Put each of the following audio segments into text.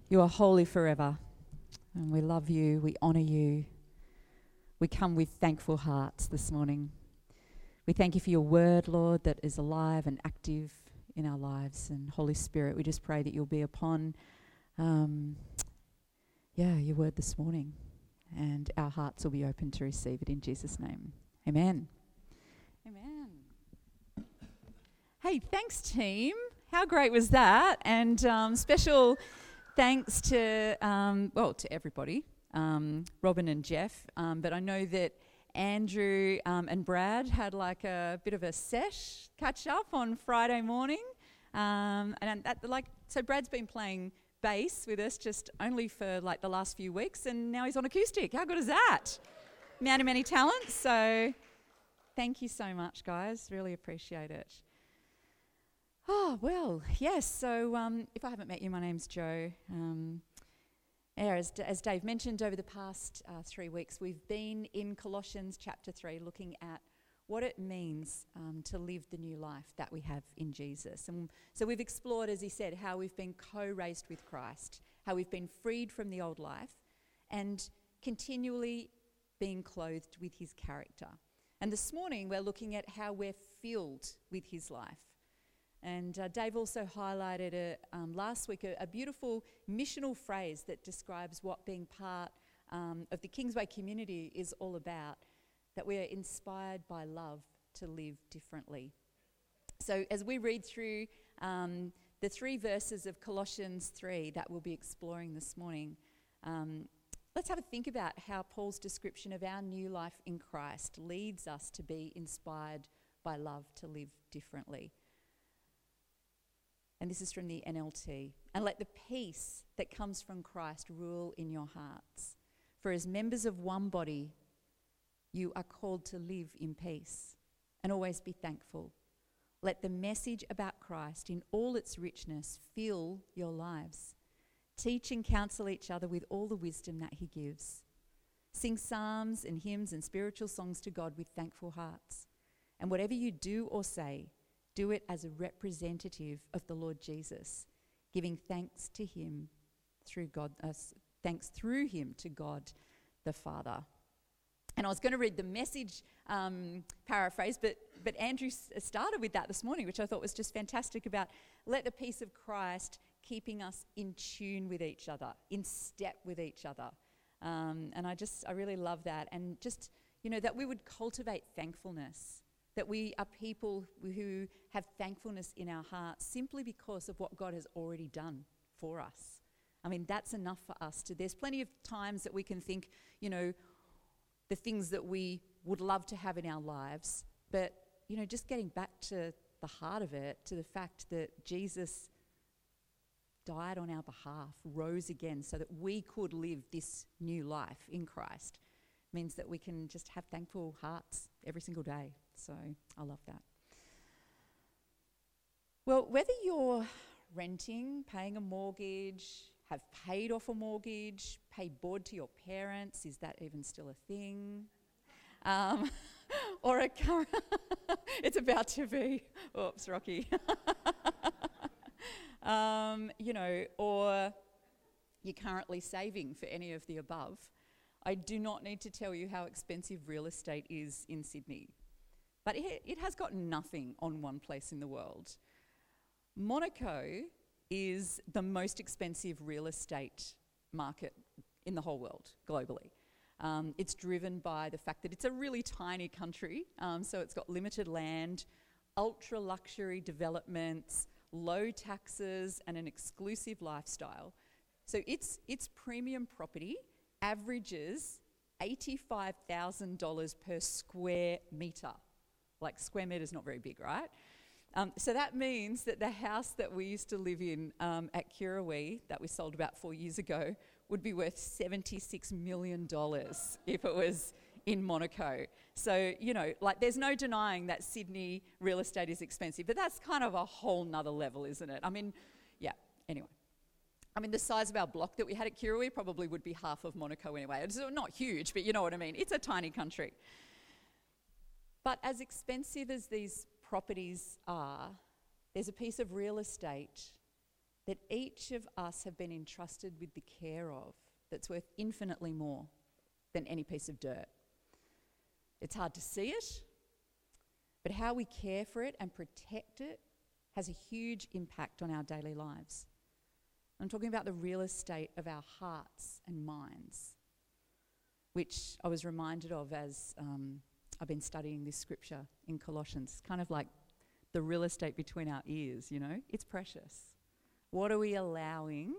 You are holy forever, and we love you, we honour you. We come with thankful hearts this morning. We thank you for your word, Lord, that is alive and active in our lives. And Holy Spirit, we just pray that you'll be upon, your word this morning, and our hearts will be open to receive it in Jesus' name. Amen. Amen. Hey, thanks, team. How great was that? And special thanks to everybody, Robin and Jeff. But I know that Andrew and Brad had like a bit of a catch up on Friday morning. So Brad's been playing bass with us just only for like the last few weeks, and now he's on acoustic. How good is that? Man of many talents. So thank you so much, guys. Really appreciate it. Oh, well, yes. So if I haven't met you, my name's Jo. As Dave mentioned, over the past 3 weeks, we've been in Colossians chapter 3 looking at what it means to live the new life that we have in Jesus. And so we've explored, as he said, how we've been co-raised with Christ, how we've been freed from the old life and continually being clothed with his character. And this morning, we're looking at how we're filled with his life. And Dave also highlighted last week a beautiful missional phrase that describes what being part of the Kingsway community is all about, that we are inspired by love to live differently. So as we read through the 3 verses of Colossians 3 that we'll be exploring this morning, let's have a think about how Paul's description of our new life in Christ leads us to be inspired by love to live differently. And this is from the NLT. And let the peace that comes from Christ rule in your hearts. For as members of one body, you are called to live in peace and always be thankful. Let the message about Christ in all its richness fill your lives. Teach and counsel each other with all the wisdom that he gives. Sing psalms and hymns and spiritual songs to God with thankful hearts. And whatever you do or say, do it as a representative of the Lord Jesus, giving thanks to him through him to God the Father. And I was going to read the Message paraphrase, but Andrew started with that this morning, which I thought was just fantastic, about let the peace of Christ keeping us in tune with each other, in step with each other. And I really love that. And just, that we would cultivate thankfulness, that we are people who have thankfulness in our hearts simply because of what God has already done for us. I mean, that's enough for us. There's plenty of times that we can think, the things that we would love to have in our lives, but, just getting back to the heart of it, to the fact that Jesus died on our behalf, rose again so that we could live this new life in Christ, means that we can just have thankful hearts every single day. So I love that. Well, whether you're renting, paying a mortgage, have paid off a mortgage, pay board to your parents, is that even still a thing? Or a current, it's about to be, oops, Rocky. Or you're currently saving for any of the above. I do not need to tell you how expensive real estate is in Sydney. But it has got nothing on one place in the world. Monaco is the most expensive real estate market in the whole world, globally. It's driven by the fact that it's a really tiny country, so it's got limited land, ultra-luxury developments, low taxes, and an exclusive lifestyle. So its premium property averages $85,000 per square metre. Like, square metre is not very big, right? So that means that the house that we used to live in at Kirrawee, that we sold about 4 years ago, would be worth $76 million if it was in Monaco. So, there's no denying that Sydney real estate is expensive, but that's kind of a whole nother level, isn't it? I mean, anyway. The size of our block that we had at Kirrawee probably would be half of Monaco anyway. It's not huge, but you know what I mean. It's a tiny country. But as expensive as these properties are, there's a piece of real estate that each of us have been entrusted with the care of that's worth infinitely more than any piece of dirt. It's hard to see it, but how we care for it and protect it has a huge impact on our daily lives. I'm talking about the real estate of our hearts and minds, which I was reminded of as I've been studying this scripture in Colossians. It's kind of like the real estate between our ears, you know? It's precious. What are we allowing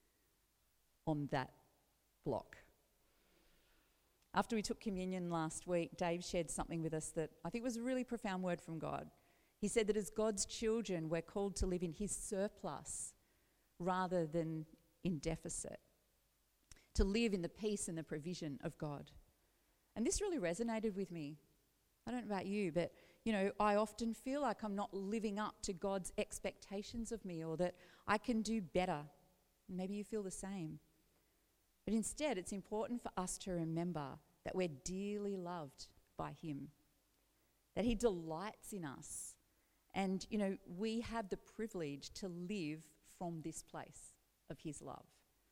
on that block? After we took communion last week, Dave shared something with us that I think was a really profound word from God. He said that as God's children, we're called to live in his surplus rather than in deficit, to live in the peace and the provision of God. And this really resonated with me. I don't know about you, but, you know, I often feel like I'm not living up to God's expectations of me, or that I can do better. Maybe you feel the same. But instead, it's important for us to remember that we're dearly loved by him, that he delights in us. And, you know, we have the privilege to live from this place of his love.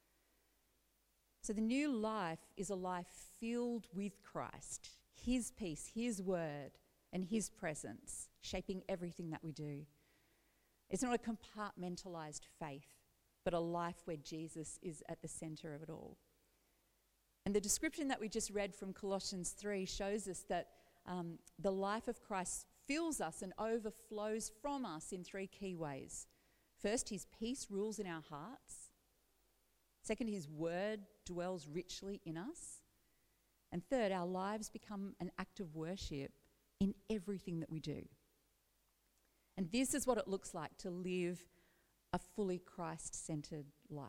So the new life is a life filled with Christ, his peace, his word, and his presence, shaping everything that we do. It's not a compartmentalized faith, but a life where Jesus is at the center of it all. And the description that we just read from Colossians 3 shows us that the life of Christ fills us and overflows from us in three key ways. First, his peace rules in our hearts. Second, his word dwells richly in us. And third, our lives become an act of worship in everything that we do. And this is what it looks like to live a fully Christ-centered life.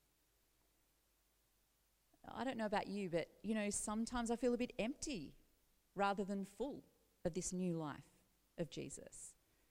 I don't know about you, but, you know, sometimes I feel a bit empty rather than full of this new life of Jesus.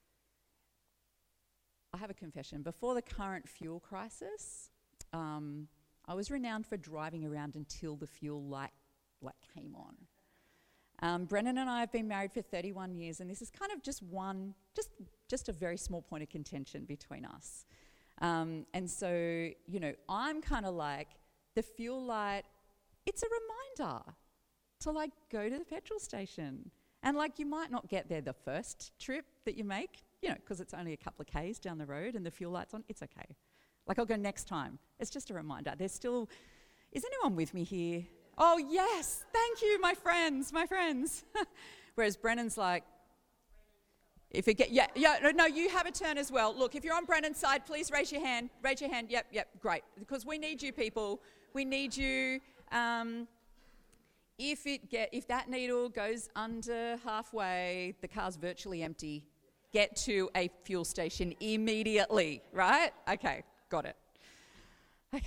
I have a confession. Before the current fuel crisis, I was renowned for driving around until the fuel light came on. Brennan and I have been married for 31 years, and this is kind of just a very small point of contention between us. And so, you know, I'm kind of like, the fuel light, it's a reminder to like go to the petrol station. And like you might not get there the first trip that you make, you know, because it's only a couple of Ks down the road and the fuel light's on, it's okay. Like I'll go next time. It's just a reminder. Is anyone with me here? Oh yes, thank you, my friends. Whereas Brennan's like, no, you have a turn as well. Look, if you're on Brennan's side, please raise your hand. Yep, great. Because we need you people. We need you. If that needle goes under halfway, the car's virtually empty. Get to a fuel station immediately, right? Okay, got it. Okay.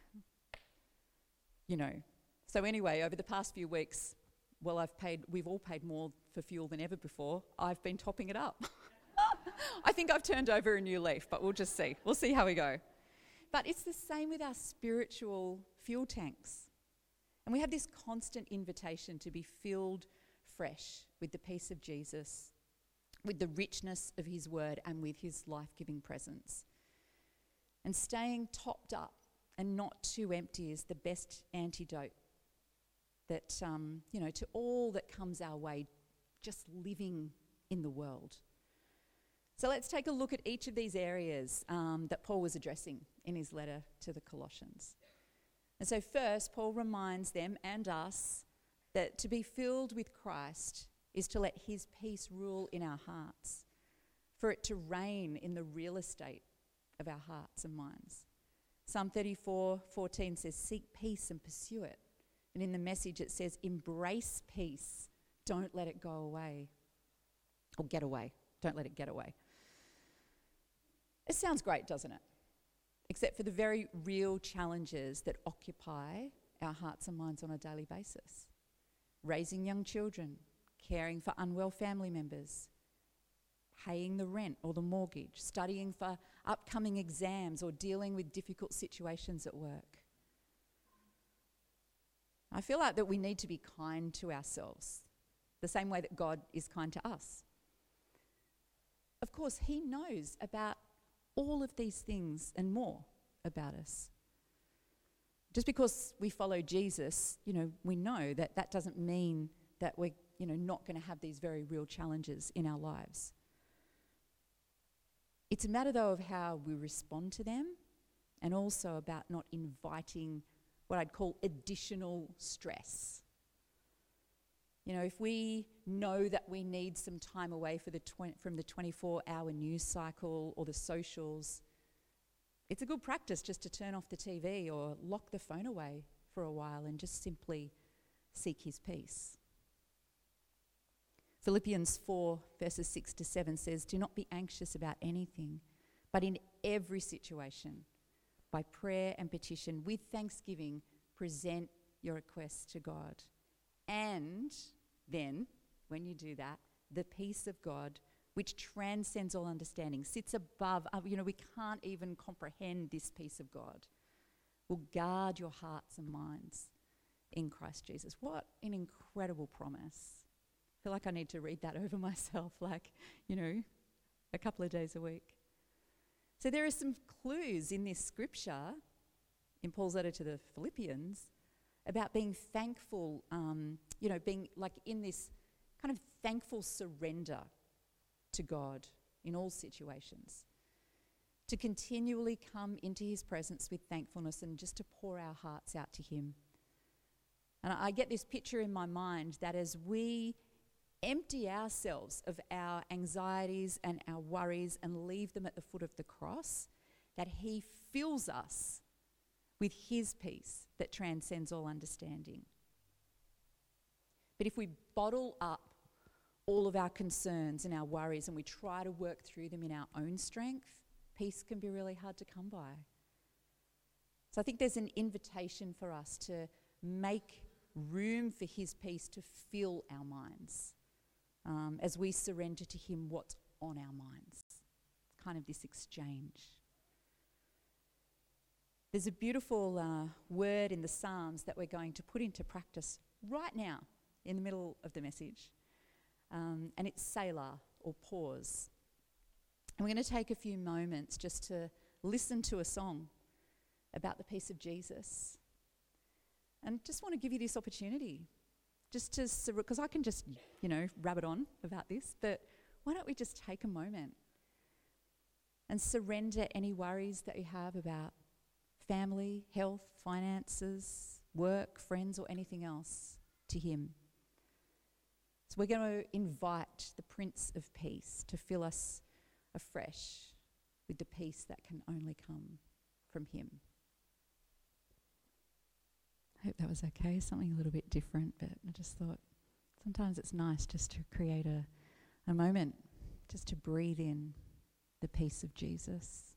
You know, so anyway, over the past few weeks, well, we've all paid more for fuel than ever before. I've been topping it up. I think I've turned over a new leaf, but we'll just see. We'll see how we go. But it's the same with our spiritual fuel tanks. And we have this constant invitation to be filled fresh with the peace of Jesus, with the richness of his word, and with his life-giving presence. And staying topped up and not too empty is the best antidote that, to all that comes our way, just living in the world. So let's take a look at each of these areas that Paul was addressing in his letter to the Colossians. And so first, Paul reminds them and us that to be filled with Christ is to let his peace rule in our hearts, for it to reign in the real estate of our hearts and minds. Psalm 34:14 says, "Seek peace and pursue it." And in the Message it says, "Embrace peace. Don't let it go away." Or get away. Don't let it get away. It sounds great, doesn't it? Except for the very real challenges that occupy our hearts and minds on a daily basis. Raising young children, caring for unwell family members, paying the rent or the mortgage, studying for upcoming exams, or dealing with difficult situations at work. I feel like that we need to be kind to ourselves, the same way that God is kind to us. Of course, he knows about all of these things and more. about us. Just because we follow Jesus, we know that that doesn't mean that we're, not going to have these very real challenges in our lives. It's a matter, though, of how we respond to them, and also about not inviting what I'd call additional stress. If we know that we need some time away from the 24-hour news cycle or the socials, it's a good practice just to turn off the TV or lock the phone away for a while and just simply seek his peace. Philippians 4 verses 6 to 7 says, "Do not be anxious about anything, but in every situation, by prayer and petition, with thanksgiving, present your requests to God. And then, when you do that, the peace of God, which transcends all understanding, sits above, we can't even comprehend this peace of God, will guard your hearts and minds in Christ Jesus." What an incredible promise. I feel like I need to read that over myself, a couple of days a week. So there are some clues in this scripture, in Paul's letter to the Philippians, about being thankful, being like in this kind of thankful surrender to God in all situations. To continually come into his presence with thankfulness and just to pour our hearts out to him. And I get this picture in my mind that as we empty ourselves of our anxieties and our worries and leave them at the foot of the cross, that he fills us with his peace that transcends all understanding. But if we bottle up all of our concerns and our worries and we try to work through them in our own strength, peace can be really hard to come by. So I think there's an invitation for us to make room for his peace to fill our minds as we surrender to him what's on our minds. It's kind of this exchange. There's a beautiful word in the Psalms that we're going to put into practice right now in the middle of the message. And it's Selah, or pause. And we're going to take a few moments just to listen to a song about the peace of Jesus. And just want to give you this opportunity, just to, because I can just, rabbit on about this, but why don't we just take a moment and surrender any worries that you have about family, health, finances, work, friends, or anything else to him. So we're going to invite the Prince of Peace to fill us afresh with the peace that can only come from him. I hope that was okay, something a little bit different, but I just thought sometimes it's nice just to create a moment, just to breathe in the peace of Jesus.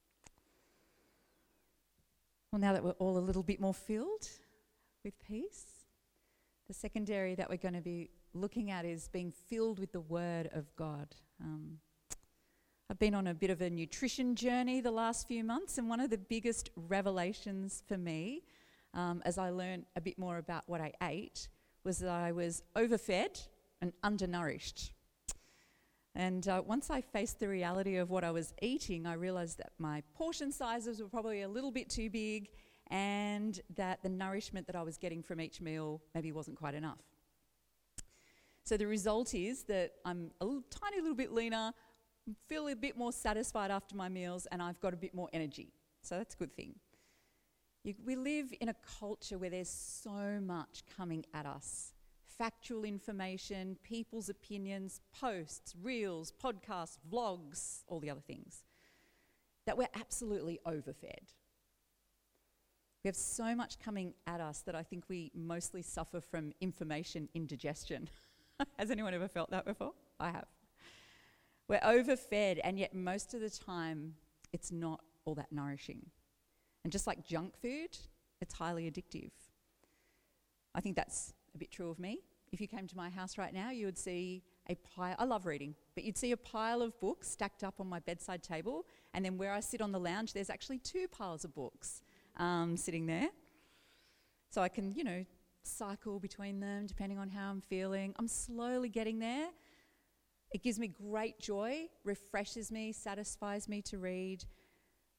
Well, now that we're all a little bit more filled with peace, the second area that we're going to be looking at is being filled with the Word of God. I've been on a bit of a nutrition journey the last few months, and one of the biggest revelations for me, as I learned a bit more about what I ate, was that I was overfed and undernourished. And once I faced the reality of what I was eating, I realised that my portion sizes were probably a little bit too big, and that the nourishment that I was getting from each meal maybe wasn't quite enough. So the result is that I'm a tiny little bit leaner, feel a bit more satisfied after my meals, and I've got a bit more energy. So that's a good thing. We live in a culture where there's so much coming at us. Factual information, people's opinions, posts, reels, podcasts, vlogs, all the other things, that we're absolutely overfed. We have so much coming at us that I think we mostly suffer from information indigestion. Has anyone ever felt that before? I have. We're overfed, and yet most of the time it's not all that nourishing. And just like junk food, it's highly addictive. I think that's a bit true of me. If you came to my house right now, you would see a pile. I love reading, but you'd see a pile of books stacked up on my bedside table, and then where I sit on the lounge, there's actually 2 piles of books sitting there. So I can, cycle between them depending on how I'm feeling. I'm slowly getting there. It gives me great joy, refreshes me, satisfies me to read.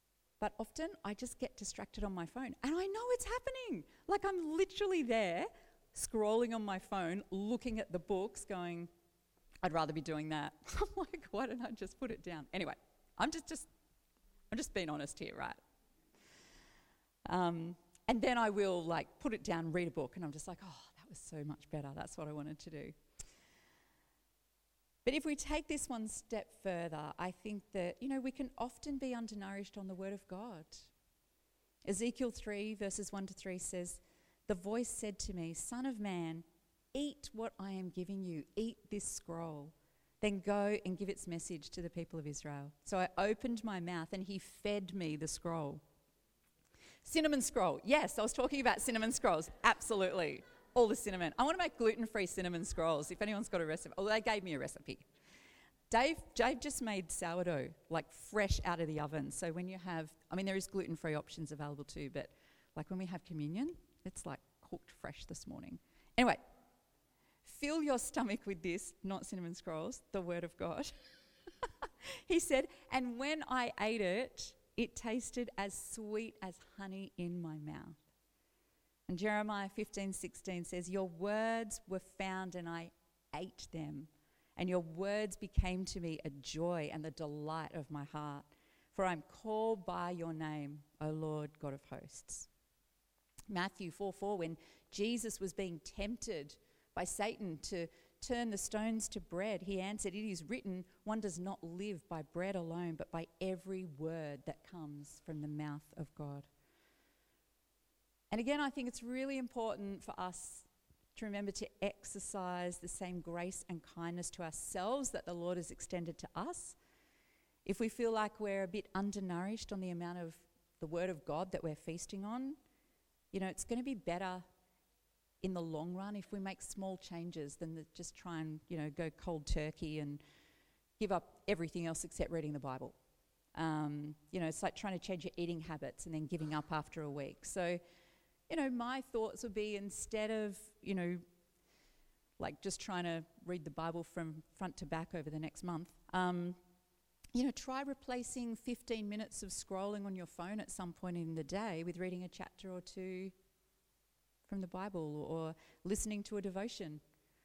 but often I just get distracted on my phone. And I know it's happening. Like I'm literally there, scrolling on my phone, looking at the books, going, I'd rather be doing that. I'm like, why don't I just put it down? Anyway, I'm just being honest here, right? And then I will like put it down, read a book, and I'm just like, oh, that was so much better. That's what I wanted to do. But if we take this one step further, I think that, we can often be undernourished on the Word of God. Ezekiel 3, verses 1-3 says, "The voice said to me, 'Son of man, eat what I am giving you. Eat this scroll. Then go and give its message to the people of Israel.' So I opened my mouth and he fed me the scroll." Cinnamon scroll. Yes, I was talking about cinnamon scrolls. Absolutely. All the cinnamon. I want to make gluten-free cinnamon scrolls if anyone's got a recipe. Oh, they gave me a recipe. Dave just made sourdough, like fresh out of the oven. So when you have, there is gluten-free options available too, but like when we have communion, it's like cooked fresh this morning. Anyway, fill your stomach with this, not cinnamon scrolls, the Word of God. He said, "And when I ate it, it tasted as sweet as honey in my mouth." And Jeremiah 15:16 says, "Your words were found and I ate them, and your words became to me a joy and the delight of my heart. For I'm called by your name, O Lord God of hosts." Matthew 4:4, when Jesus was being tempted by Satan to turn the stones to bread, he answered, "It is written, one does not live by bread alone, but by every word that comes from the mouth of God." And again, I think it's really important for us to remember to exercise the same grace and kindness to ourselves that the Lord has extended to us. If we feel like we're a bit undernourished on the amount of the Word of God that we're feasting on, it's going to be better in the long run if we make small changes than just try and, go cold turkey and give up everything else except reading the Bible. It's like trying to change your eating habits and then giving up after a week. So, my thoughts would be, instead of, like just trying to read the Bible from front to back over the next month, try replacing 15 minutes of scrolling on your phone at some point in the day with reading a chapter or two from the Bible or listening to a devotion.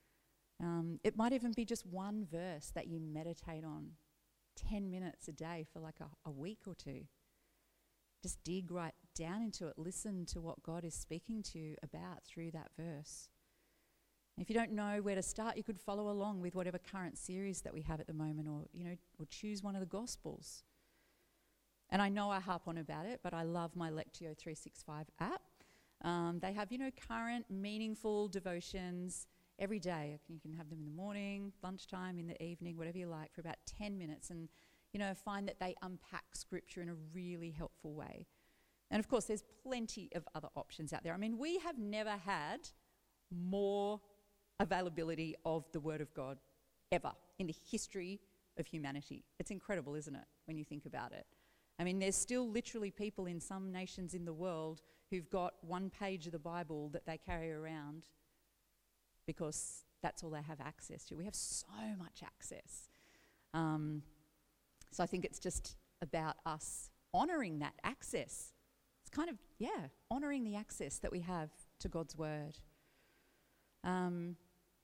It might even be just one verse that you meditate on 10 minutes a day for like a week or two. Just dig right down into it. Listen to what God is speaking to you about through that verse. And if you don't know where to start, you could follow along with whatever current series that we have at the moment, or choose one of the Gospels. And I know I harp on about it, but I love my Lectio 365 app. They have, current, meaningful devotions every day. You can have them in the morning, lunchtime, in the evening, whatever you like, for about 10 minutes. And find that they unpack Scripture in a really helpful way. And of course, there's plenty of other options out there. We have never had more availability of the Word of God ever in the history of humanity. It's incredible, isn't it, when you think about it? There's still literally people in some nations in the world who've got one page of the Bible that they carry around because that's all they have access to. We have so much access. So I think it's just about us honouring that access. It's kind of, honouring the access that we have to God's Word. And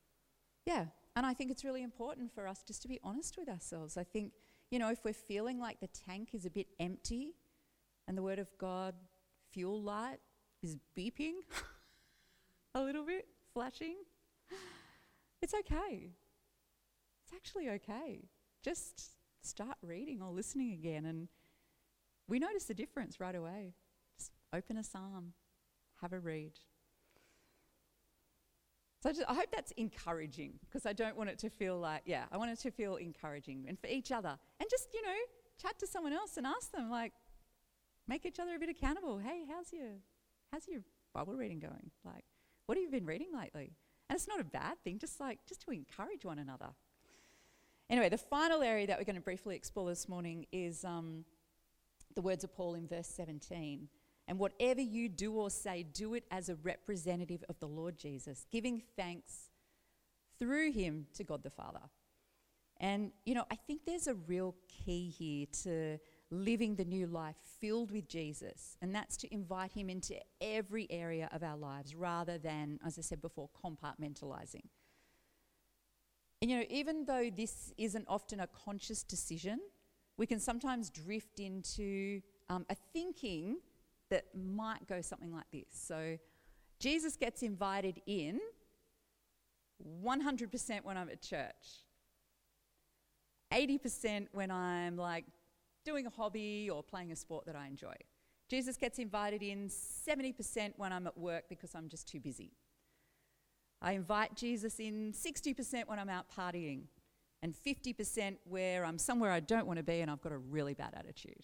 I think it's really important for us just to be honest with ourselves. I think, if we're feeling like the tank is a bit empty and the Word of God fuel light is beeping a little bit, flashing, it's okay. It's actually okay. Just start reading or listening again, and we notice the difference right away. Just open a psalm, have a read. So I hope that's encouraging, because I don't want it to feel like, I want it to feel encouraging, and for each other. And just, chat to someone else and ask them, like, make each other a bit accountable. Hey, how's your Bible reading going? Like, what have you been reading lately? And it's not a bad thing, just to encourage one another. Anyway, the final area that we're going to briefly explore this morning is the words of Paul in verse 17. "And whatever you do or say, do it as a representative of the Lord Jesus, giving thanks through him to God the Father." And, I think there's a real key here to living the new life filled with Jesus. And that's to invite him into every area of our lives rather than, as I said before, compartmentalizing. And even though this isn't often a conscious decision, we can sometimes drift into a thinking that might go something like this. So Jesus gets invited in 100% when I'm at church, 80% when I'm like doing a hobby or playing a sport that I enjoy. Jesus gets invited in 70% when I'm at work because I'm just too busy. I invite Jesus in 60% when I'm out partying and 50% where I'm somewhere I don't want to be and I've got a really bad attitude.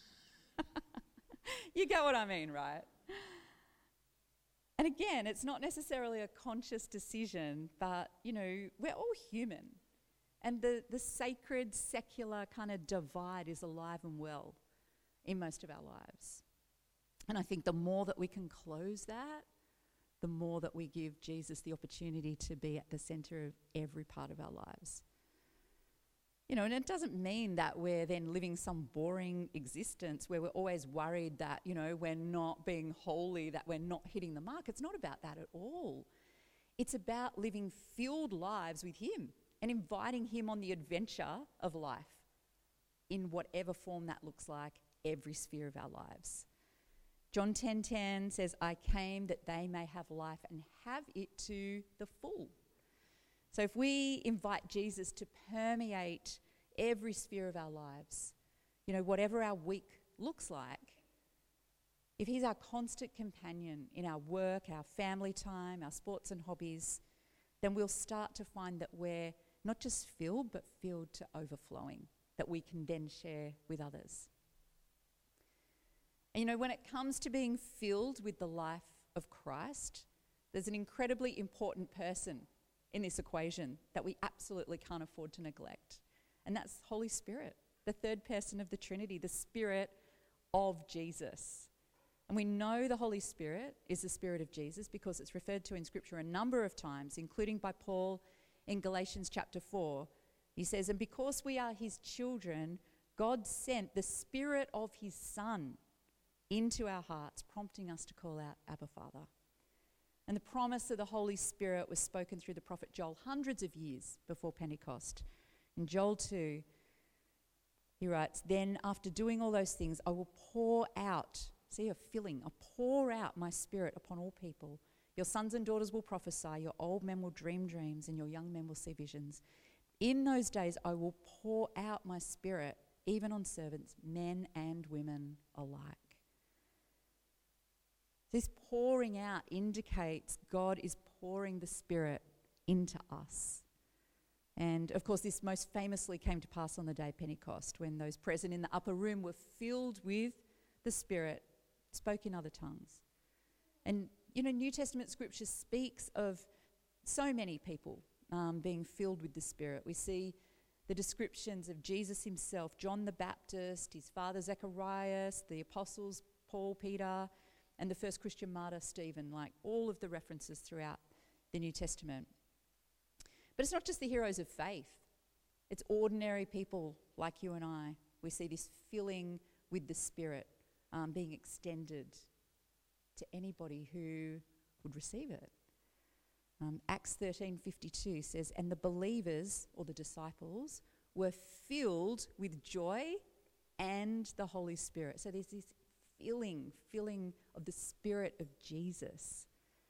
You get what I mean, right? And again, it's not necessarily a conscious decision, but, we're all human. And the sacred, secular kind of divide is alive and well in most of our lives. And I think the more that we can close that, the more that we give Jesus the opportunity to be at the center of every part of our lives. And it doesn't mean that we're then living some boring existence where we're always worried that, we're not being holy, that we're not hitting the mark. It's not about that at all. It's about living filled lives with him and inviting him on the adventure of life in whatever form that looks like, every sphere of our lives. John 10:10 says, I came that they may have life and have it to the full. So if we invite Jesus to permeate every sphere of our lives, whatever our week looks like, if he's our constant companion in our work, our family time, our sports and hobbies, then we'll start to find that we're not just filled, but filled to overflowing, that we can then share with others. And when it comes to being filled with the life of Christ, there's an incredibly important person in this equation that we absolutely can't afford to neglect. And that's Holy Spirit, the third person of the Trinity, the Spirit of Jesus. And we know the Holy Spirit is the Spirit of Jesus because it's referred to in Scripture a number of times, including by Paul in Galatians chapter 4. He says, and because we are his children, God sent the Spirit of his Son into our hearts, prompting us to call out, Abba, Father. And the promise of the Holy Spirit was spoken through the prophet Joel hundreds of years before Pentecost. In Joel 2, he writes, then after doing all those things, I will pour out, see a filling, I'll pour out my Spirit upon all people. Your sons and daughters will prophesy, your old men will dream dreams, and your young men will see visions. In those days I will pour out my Spirit, even on servants, men and women alike. This pouring out indicates God is pouring the Spirit into us. And of course, this most famously came to pass on the day of Pentecost, when those present in the upper room were filled with the Spirit, spoke in other tongues. And, New Testament scripture speaks of so many people being filled with the Spirit. We see the descriptions of Jesus himself, John the Baptist, his father Zacharias, the apostles Paul, Peter, and the first Christian martyr, Stephen, like all of the references throughout the New Testament. But it's not just the heroes of faith. It's ordinary people like you and I. We see this filling with the Spirit being extended to anybody who would receive it. Acts 13:52 says, and the believers, or the disciples, were filled with joy and the Holy Spirit. So there's this filling of the Spirit of Jesus.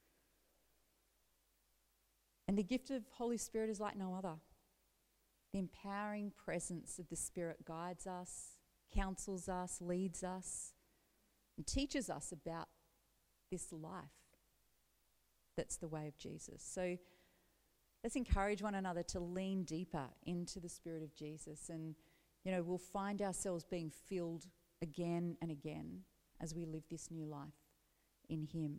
And the gift of Holy Spirit is like no other. The empowering presence of the Spirit guides us, counsels us, leads us, and teaches us about this life that's the way of Jesus. So let's encourage one another to lean deeper into the Spirit of Jesus, and we'll find ourselves being filled again and again as we live this new life in him.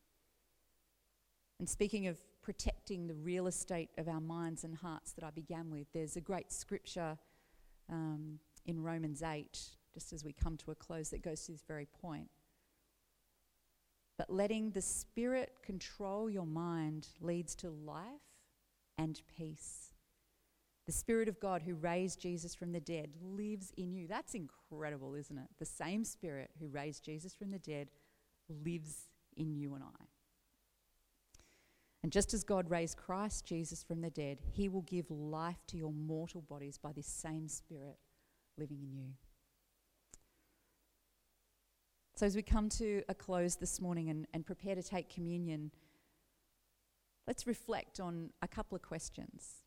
And speaking of protecting the real estate of our minds and hearts that I began with, there's a great scripture in Romans 8, just as we come to a close, that goes to this very point. But letting the Spirit control your mind leads to life and peace. The Spirit of God who raised Jesus from the dead lives in you. That's incredible, isn't it? The same Spirit who raised Jesus from the dead lives in you and I. And just as God raised Christ Jesus from the dead, he will give life to your mortal bodies by this same Spirit living in you. So as we come to a close this morning and prepare to take communion, let's reflect on a couple of questions.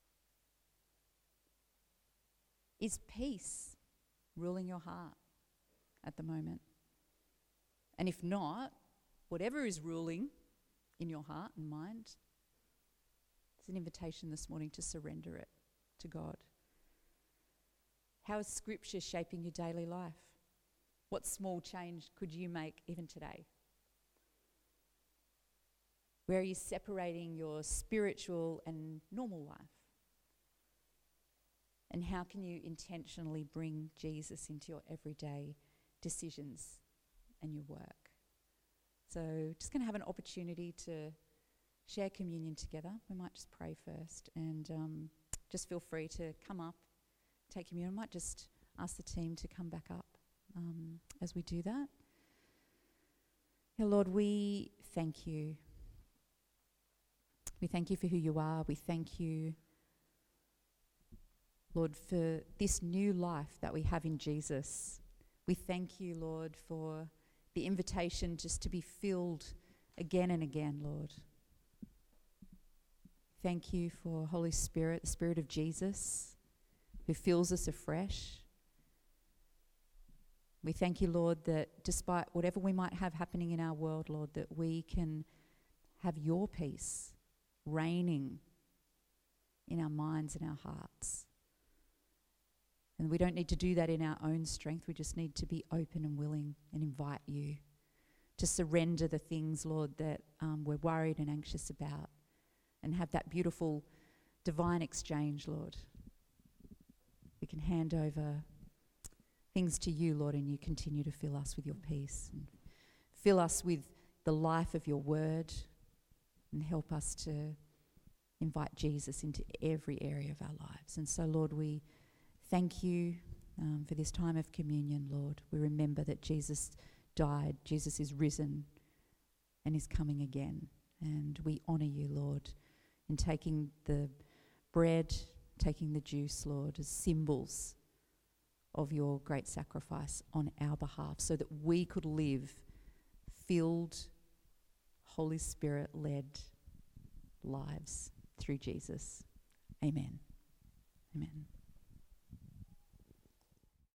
Is peace ruling your heart at the moment? And if not, whatever is ruling in your heart and mind, it's an invitation this morning to surrender it to God. How is Scripture shaping your daily life? What small change could you make even today? Where are you separating your spiritual and normal life? And how can you intentionally bring Jesus into your everyday decisions and your work? So just going to have an opportunity to share communion together. We might just pray first, and just feel free to come up, take communion. I might just ask the team to come back up as we do that. Yeah, Lord, we thank you. We thank you for who you are. We thank you, Lord, for this new life that we have in Jesus. We thank you, Lord, for the invitation just to be filled again and again, Lord. Thank you for Holy Spirit, the Spirit of Jesus, who fills us afresh. We thank you, Lord, that despite whatever we might have happening in our world, Lord, that we can have your peace reigning in our minds and our hearts. And we don't need to do that in our own strength. We just need to be open and willing and invite you to surrender the things, Lord, that we're worried and anxious about, and have that beautiful divine exchange, Lord. We can hand over things to you, Lord, and you continue to fill us with your peace and fill us with the life of your word, and help us to invite Jesus into every area of our lives. And so, Lord, we thank you for this time of communion, Lord. We remember that Jesus died, Jesus is risen, and is coming again. And we honour you, Lord, in taking the bread, taking the juice, Lord, as symbols of your great sacrifice on our behalf, so that we could live filled, Holy Spirit-led lives through Jesus. Amen. Amen.